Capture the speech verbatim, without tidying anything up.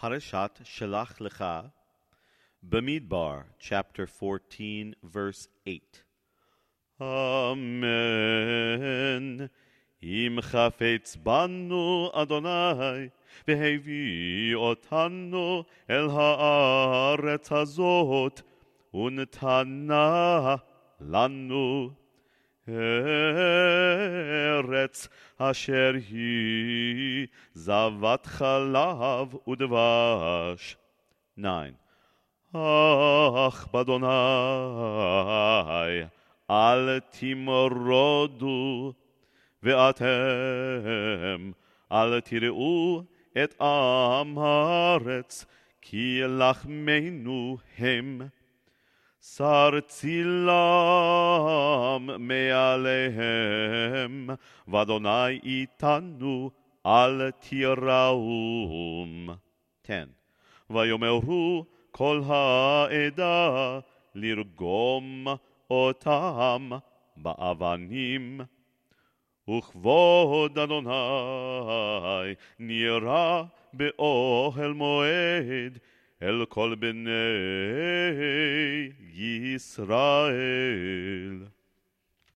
Parashat Shelach Lecha, Bamidbar, chapter fourteen, verse eight. Amen. Im chafetz banu Adonai, והביא אותנו אל הארץ הזאת, ונתנה לנו ארץ אשר היא זבת חלב ודבש. nine. אך באדוני אל תמרודו, ואתם אל תראו את עם הארץ, כי לחמנו הם. שר צילם מעליהם, ואדוני איתנו אל תיראום. ten. ויאמרו כל העדה לרגום אותם באבנים. וכבוד אדוני נראה באוהל מועד אל כל בני ישראל.